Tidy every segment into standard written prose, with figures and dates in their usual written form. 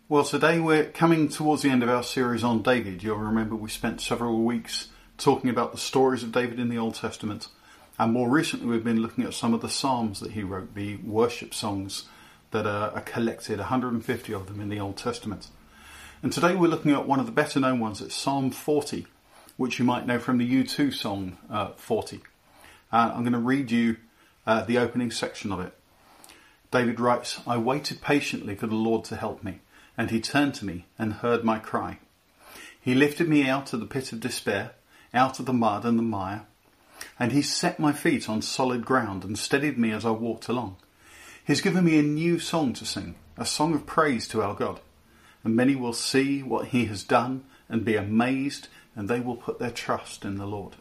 Well, today we're coming towards the end of our series on David. You'll remember we spent several weeks talking about the stories of David in the Old Testament. And more recently we've been looking at some of the Psalms that he wrote, the worship songs that are collected, 150 of them in the Old Testament. And today we're looking at one of the better known ones. It's Psalm 40, which you might know from the U2 song 40. I'm going to read you the opening section of it. David writes, "I waited patiently for the Lord to help me, and he turned to me and heard my cry. He lifted me out of the pit of despair, out of the mud and the mire, and he set my feet on solid ground and steadied me as I walked along. He's given me a new song to sing, a song of praise to our God. And many will see what he has done and be amazed, and they will put their trust in the Lord."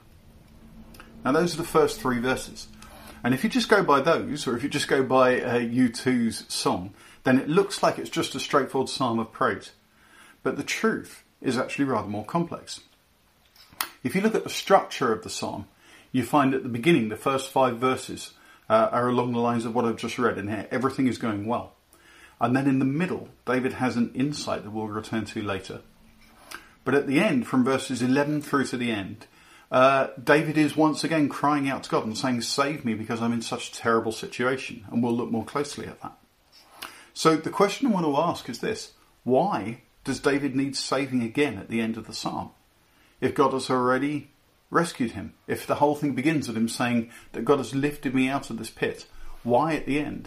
Now those are the first three verses. And if you just go by those, or if you just go by U2's song, then it looks like it's just a straightforward psalm of praise. But the truth is actually rather more complex. If you look at the structure of the psalm, you find at the beginning, the first 5 verses are along the lines of what I've just read in here. Everything is going well. And then in the middle, David has an insight that we'll return to later. But at the end, from verses 11 through to the end, David is once again crying out to God and saying, "Save me because I'm in such a terrible situation." And we'll look more closely at that. So the question I want to ask is this: why does David need saving again at the end of the psalm? If God has already rescued him, if the whole thing begins with him saying that God has lifted me out of this pit, why at the end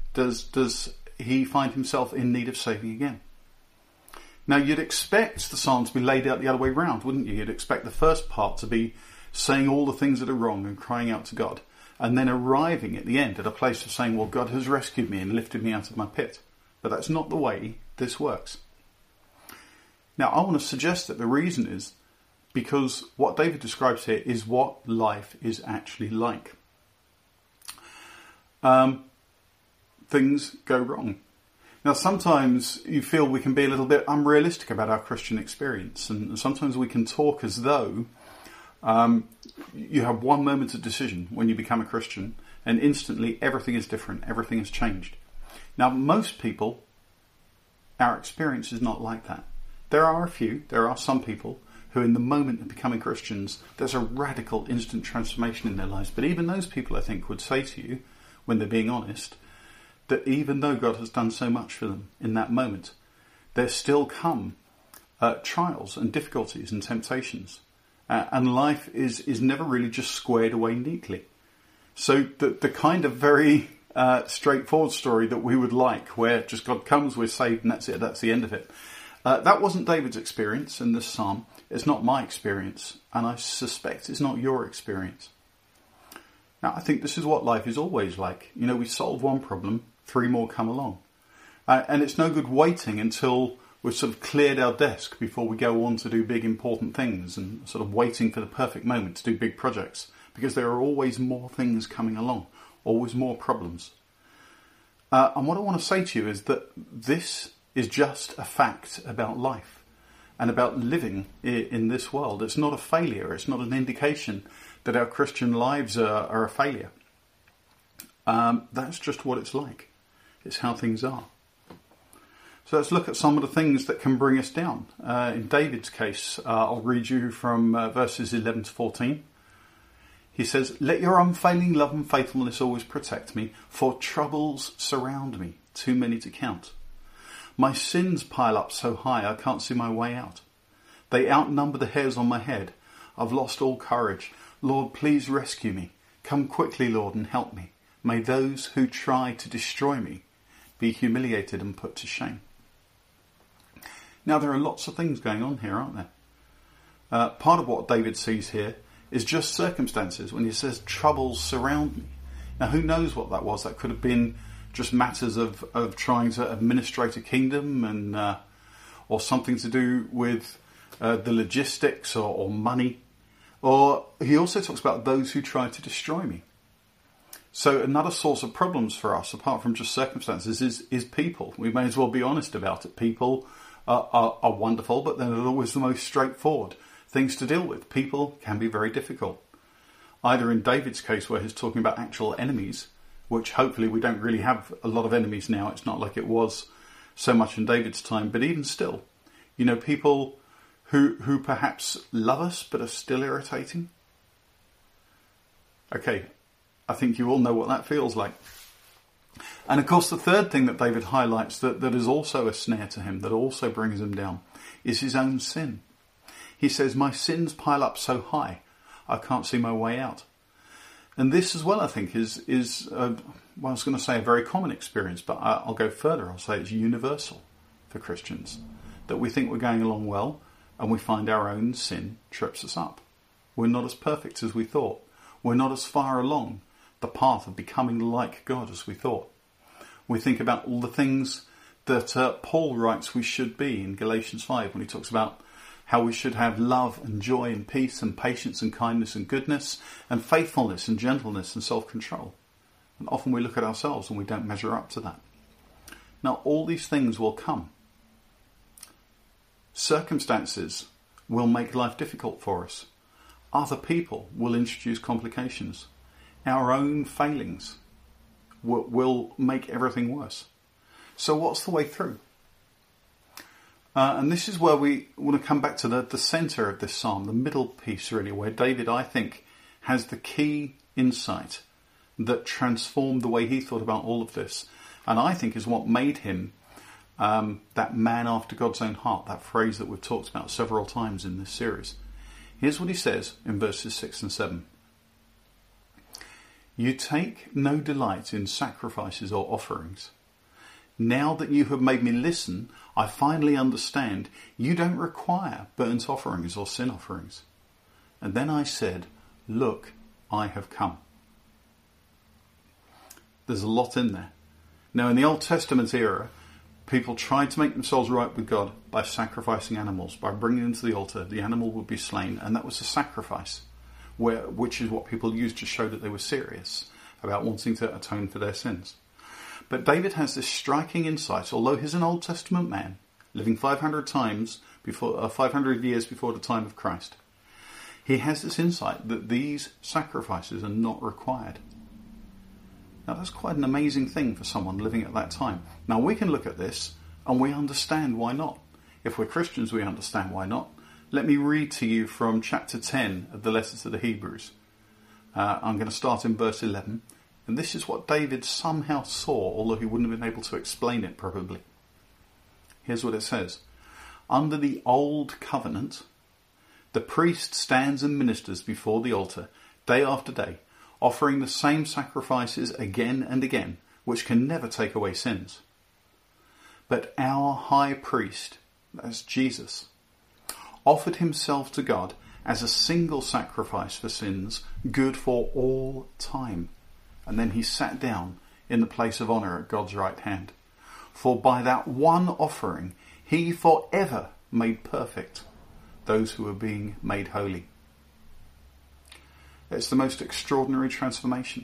does he find himself in need of saving again? Now, you'd expect the psalm to be laid out the other way round, wouldn't you? You'd expect the first part to be saying all the things that are wrong and crying out to God, and then arriving at the end at a place of saying, well, God has rescued me and lifted me out of my pit. But that's not the way this works. Now, I want to suggest that the reason is because what David describes here is what life is actually like. Things go wrong. Now, sometimes you feel we can be a little bit unrealistic about our Christian experience, and sometimes we can talk as though you have one moment of decision when you become a Christian, and instantly everything is different, everything has changed. Now, most people, our experience is not like that. There are some people who in the moment of becoming Christians, there's a radical instant transformation in their lives. But even those people, I think, would say to you, when they're being honest, that even though God has done so much for them in that moment, there still come trials and difficulties and temptations. And life is never really just squared away neatly. So the kind of very straightforward story that we would like, where just God comes, we're saved, and that's it, that's the end of it. That wasn't David's experience in this psalm. It's not my experience, and I suspect it's not your experience. Now, I think this is what life is always like. You know, we solve one problem, 3 more come along. And it's no good waiting until we've sort of cleared our desk before we go on to do big important things, and sort of waiting for the perfect moment to do big projects, because there are always more things coming along, always more problems. And what I want to say to you is that this is just a fact about life and about living in this world. It's not a failure. It's not an indication that our Christian lives are a failure. That's just what it's like. It's how things are. So let's look at some of the things that can bring us down. In David's case, I'll read you from verses 11 to 14. He says, "Let your unfailing love and faithfulness always protect me, for troubles surround me, too many to count. My sins pile up so high I can't see my way out. They outnumber the hairs on my head. I've lost all courage. Lord, please rescue me. Come quickly, Lord, and help me. May those who try to destroy me be humiliated and put to shame." Now, there are lots of things going on here, aren't there? Part of what David sees here is just circumstances. When he says troubles surround me. Now, who knows what that was? That could have been just matters of trying to administrate a kingdom, and or something to do with the logistics or money. Or he also talks about those who try to destroy me. So another source of problems for us, apart from just circumstances, is people. We may as well be honest about it. People are wonderful, but they're not always the most straightforward things to deal with. People can be very difficult. Either in David's case, where he's talking about actual enemies, which hopefully we don't really have a lot of enemies now. It's not like it was so much in David's time, but even still, people who perhaps love us but are still irritating. Okay, I think you all know what that feels like. And of course, the third thing that David highlights that is also a snare to him, that also brings him down, is his own sin. He says, my sins pile up so high, I can't see my way out. And this as well, I think, is I was going to say a very common experience, but I'll go further. I'll say it's universal for Christians, that we think we're going along well, and we find our own sin trips us up. We're not as perfect as we thought. We're not as far along the path of becoming like God as we thought. We think about all the things that Paul writes we should be in Galatians 5 when he talks about how we should have love and joy and peace and patience and kindness and goodness and faithfulness and gentleness and self-control. And often we look at ourselves and we don't measure up to that. Now, all these things will come. Circumstances will make life difficult for us. Other people will introduce complications. Our own failings will make everything worse. So what's the way through? And this is where we want to come back to the centre of this psalm, the middle piece really, where David, I think, has the key insight that transformed the way he thought about all of this. And I think is what made him that man after God's own heart, that phrase that we've talked about several times in this series. Here's what he says in verses 6 and 7. You take no delight in sacrifices or offerings. Now that you have made me listen, I finally understand you don't require burnt offerings or sin offerings. And then I said, look, I have come. There's a lot in there. Now, in the Old Testament era, people tried to make themselves right with God by sacrificing animals, by bringing them to the altar. The animal would be slain, and that was a sacrifice, which is what people used to show that they were serious about wanting to atone for their sins. But David has this striking insight, although he's an Old Testament man, living 500 years before the time of Christ. He has this insight that these sacrifices are not required. Now that's quite an amazing thing for someone living at that time. Now we can look at this and we understand why not. If we're Christians, we understand why not. Let me read to you from chapter 10 of the letter to the Hebrews. I'm going to start in verse 11. And this is what David somehow saw, although he wouldn't have been able to explain it probably. Here's what it says. Under the old covenant, the priest stands and ministers before the altar day after day, offering the same sacrifices again and again, which can never take away sins. But our high priest, that's Jesus, offered himself to God as a single sacrifice for sins, good for all time. And then he sat down in the place of honour at God's right hand. For by that one offering, he forever made perfect those who are being made holy. It's the most extraordinary transformation.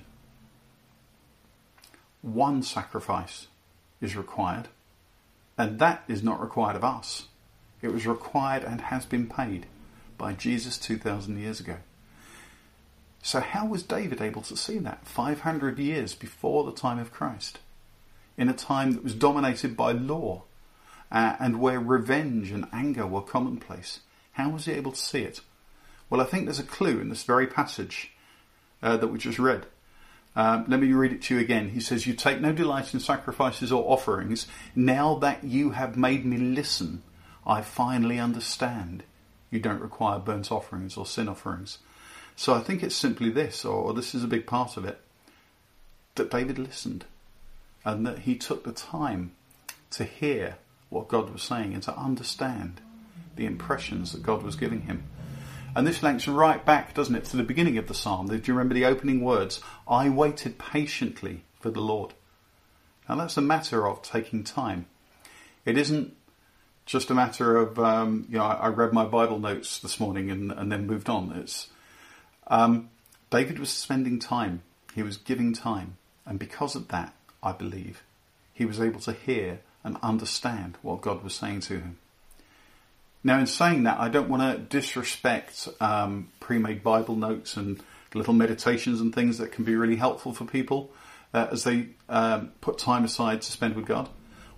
One sacrifice is required, and that is not required of us. It was required and has been paid by Jesus 2,000 years ago. So how was David able to see that 500 years before the time of Christ, in a time that was dominated by law and where revenge and anger were commonplace? How was he able to see it? Well, I think there's a clue in this very passage that we just read. Let me read it to you again. He says, you take no delight in sacrifices or offerings. Now that you have made me listen, I finally understand. You don't require burnt offerings or sin offerings. So I think it's simply this, or this is a big part of it, that David listened and that he took the time to hear what God was saying and to understand the impressions that God was giving him. And this links right back, doesn't it, to the beginning of the psalm. Do you remember the opening words? I waited patiently for the Lord. Now that's a matter of taking time. It isn't just a matter of, I read my Bible notes this morning and then moved on. It's David was spending time. He was giving time. And because of that, I believe, he was able to hear and understand what God was saying to him. Now, in saying that, I don't want to disrespect pre-made Bible notes and little meditations and things that can be really helpful for people as they put time aside to spend with God.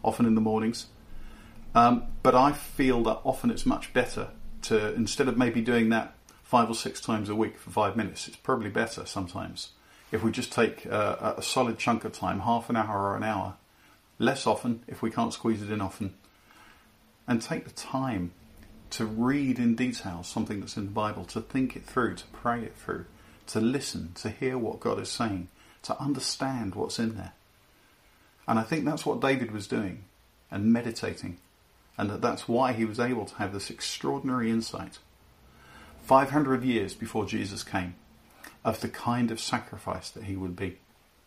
often in the mornings. But I feel that often it's much better to, instead of maybe doing that 5 or 6 times a week for 5 minutes, it's probably better sometimes if we just take a solid chunk of time, half an hour or an hour, less often if we can't squeeze it in often, and take the time to read in detail something that's in the Bible, to think it through, to pray it through, to listen, to hear what God is saying, to understand what's in there. And I think that's what David was doing and meditating, and that's why he was able to have this extraordinary insight 500 years before Jesus came of the kind of sacrifice that he would be.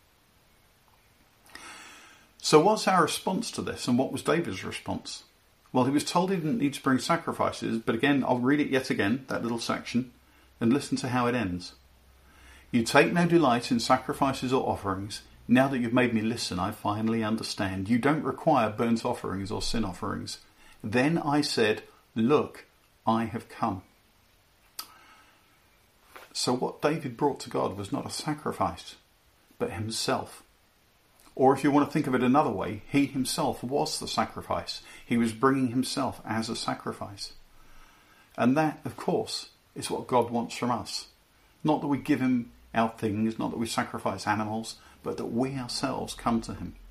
So what's our response to this, and what was David's response? Well, he was told he didn't need to bring sacrifices, but again, I'll read it yet again, that little section, and listen to how it ends. You take no delight in sacrifices or offerings. Now that you've made me listen, I finally understand. You don't require burnt offerings or sin offerings. Then I said, look, I have come. So what David brought to God was not a sacrifice, but himself. Or if you want to think of it another way, he himself was the sacrifice. He was bringing himself as a sacrifice. And that, of course, is what God wants from us. Not that we give him our things, not that we sacrifice animals, but that we ourselves come to him.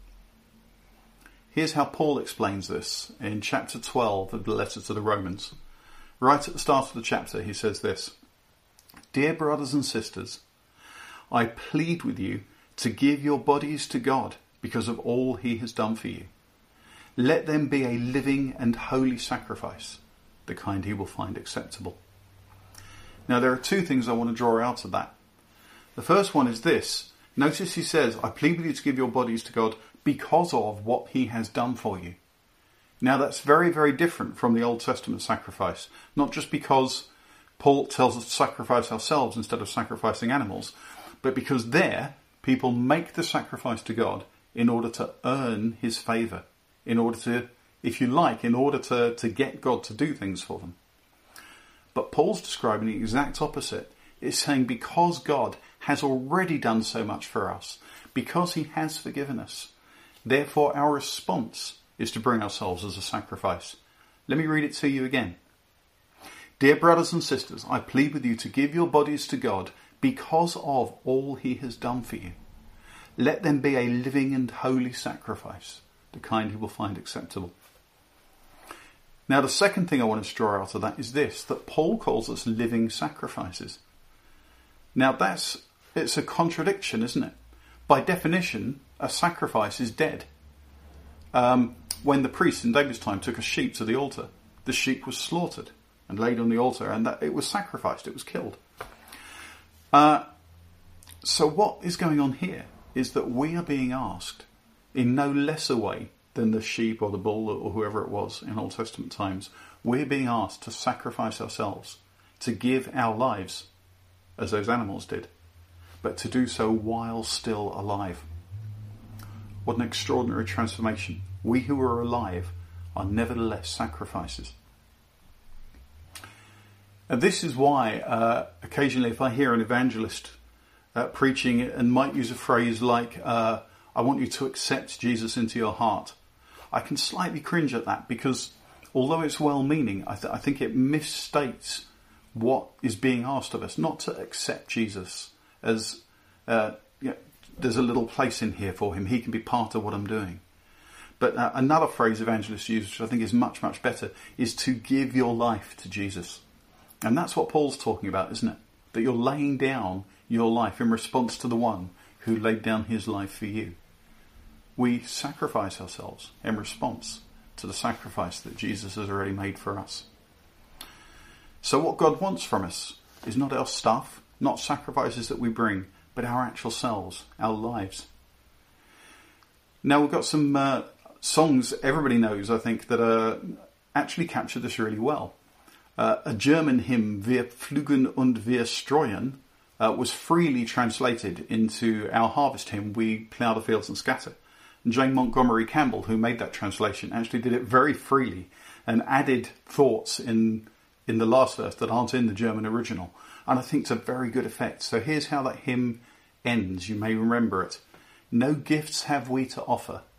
Here's how Paul explains this in chapter 12 of the letter to the Romans. Right at the start of the chapter, he says this: Dear brothers and sisters, I plead with you to give your bodies to God because of all he has done for you. Let them be a living and holy sacrifice, the kind he will find acceptable. Now there are 2 things I want to draw out of that. The first one is this. Notice he says, I plead with you to give your bodies to God because of what he has done for you. Now that's very, very different from the Old Testament sacrifice. Not just because Paul tells us to sacrifice ourselves instead of sacrificing animals, but because there people make the sacrifice to God in order to earn his favour, in order to, if you like, in order to get God to do things for them. But Paul's describing the exact opposite. It's saying because God has already done so much for us, because he has forgiven us, therefore our response is to bring ourselves as a sacrifice. Let me read it to you again. Dear brothers and sisters, I plead with you to give your bodies to God because of all he has done for you. Let them be a living and holy sacrifice, the kind he will find acceptable. Now the second thing I want to draw out of that is this, that Paul calls us living sacrifices. Now it's a contradiction, isn't it? By definition, a sacrifice is dead. When the priest in David's time took a sheep to the altar, the sheep was slaughtered and laid on the altar, and that it was sacrificed, it was killed. So what is going on here is that we are being asked in no less a way than the sheep or the bull or whoever it was in Old Testament times. We're being asked to sacrifice ourselves, to give our lives as those animals did, but to do so while still alive. What an extraordinary transformation. We who are alive are nevertheless sacrifices. And this is why occasionally if I hear an evangelist preaching and might use a phrase like, I want you to accept Jesus into your heart, I can slightly cringe at that, because although it's well-meaning, I think it misstates what is being asked of us. Not to accept Jesus as, there's a little place in here for him. He can be part of what I'm doing. But another phrase evangelists use, which I think is much, much better, is to give your life to Jesus. And that's what Paul's talking about, isn't it? That you're laying down your life in response to the one who laid down his life for you. We sacrifice ourselves in response to the sacrifice that Jesus has already made for us. So what God wants from us is not our stuff, not sacrifices that we bring, but our actual selves, our lives. Now we've got some songs everybody knows, I think, that actually capture this really well. A German hymn, Wir pflügen und wir streuen, was freely translated into our harvest hymn, We Plough the Fields and Scatter. And Jane Montgomery Campbell, who made that translation, actually did it very freely and added thoughts in the last verse that aren't in the German original. And I think it's a very good effect. So here's how that hymn ends. You may remember it. No gifts have we to offer,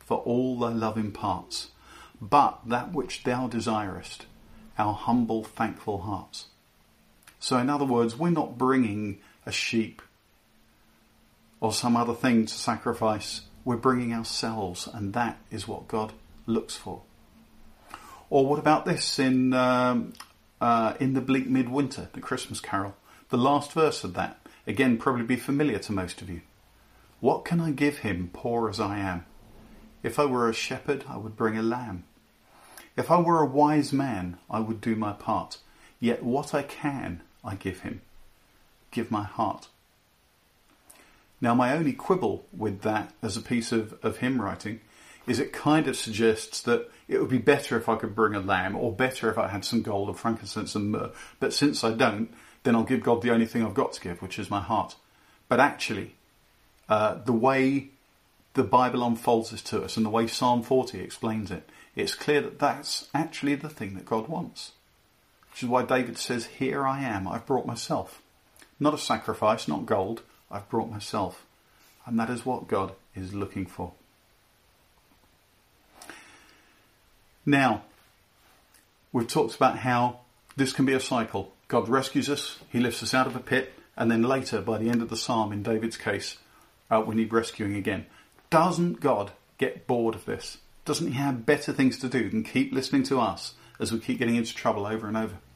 for all thy love imparts, but that which thou desirest, our humble, thankful hearts. So in other words, we're not bringing a sheep or some other thing to sacrifice. We're bringing ourselves, and that is what God looks for. Or what about this in the bleak midwinter, the Christmas carol? The last verse of that, again, probably be familiar to most of you. What can I give him, poor as I am? If I were a shepherd, I would bring a lamb. If I were a wise man, I would do my part. Yet what I can, I give him. Give my heart. Now, my only quibble with that as a piece of hymn writing is it kind of suggests that it would be better if I could bring a lamb, or better if I had some gold or frankincense and myrrh. But since I don't, then I'll give God the only thing I've got to give, which is my heart. But actually, the way the Bible unfolds this to us and the way Psalm 40 explains it, it's clear that that's actually the thing that God wants. Which is why David says, here I am, I've brought myself. Not a sacrifice, not gold, I've brought myself. And that is what God is looking for. Now, we've talked about how this can be a cycle. God rescues us, he lifts us out of a pit, and then later, by the end of the psalm, in David's case, we need rescuing again. Doesn't God get bored of this? Doesn't he have better things to do than keep listening to us as we keep getting into trouble over and over?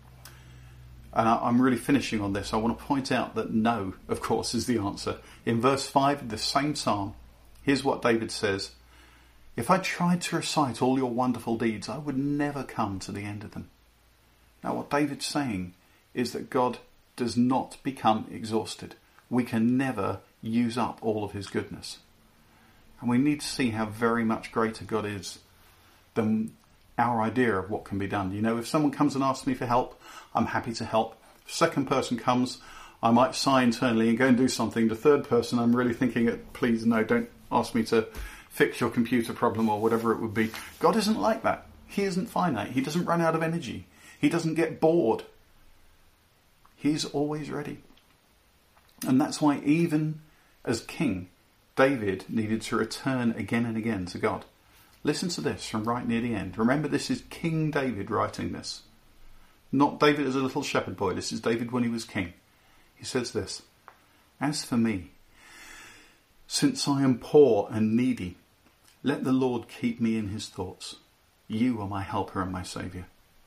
And I'm really finishing on this. I want to point out that no, of course, is the answer. In verse 5 of the same psalm, here's what David says. If I tried to recite all your wonderful deeds, I would never come to the end of them. Now, what David's saying is that God does not become exhausted. We can never use up all of his goodness. And we need to see how very much greater God is than our idea of what can be done. You know, if someone comes and asks me for help, I'm happy to help. If a second person comes, I might sigh internally and go and do something. The third person, I'm really thinking, please, no, don't ask me to fix your computer problem or whatever it would be. God isn't like that. He isn't finite. He doesn't run out of energy. He doesn't get bored. He's always ready. And that's why even as king, David needed to return again and again to God. Listen to this from right near the end. Remember, this is King David writing this. Not David as a little shepherd boy. This is David when he was king. He says this, as for me, since I am poor and needy, let the Lord keep me in his thoughts. You are my helper and my saviour.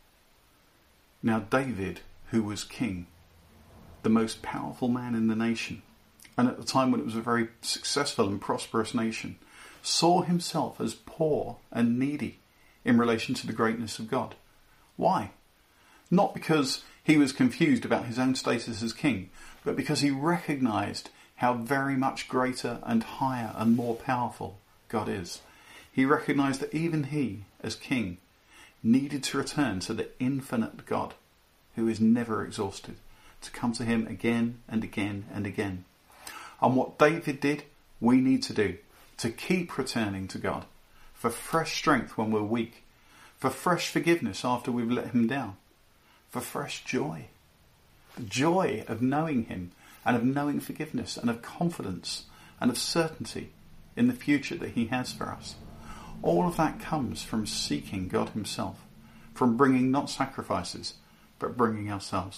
Now David, who was king, the most powerful man in the nation, and at the time when it was a very successful and prosperous nation, saw himself as poor and needy in relation to the greatness of God. Why? Not because he was confused about his own status as king, but because he recognised how very much greater and higher and more powerful God is. He recognised that even he, as king, needed to return to the infinite God, who is never exhausted, to come to him again and again and again. And what David did, we need to do, to keep returning to God, for fresh strength when we're weak, for fresh forgiveness after we've let him down, for fresh joy, the joy of knowing him and of knowing forgiveness and of confidence and of certainty in the future that he has for us. All of that comes from seeking God himself, from bringing not sacrifices, but bringing ourselves.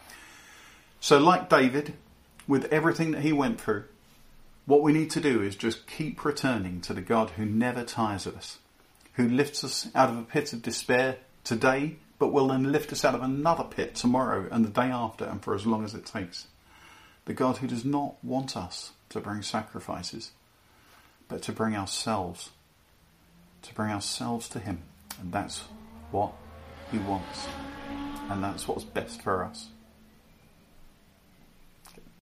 So like David, with everything that he went through, what we need to do is just keep returning to the God who never tires of us, who lifts us out of a pit of despair today, but will then lift us out of another pit tomorrow and the day after and for as long as it takes. The God who does not want us to bring sacrifices, but to bring ourselves to him. And that's what he wants. And that's what's best for us.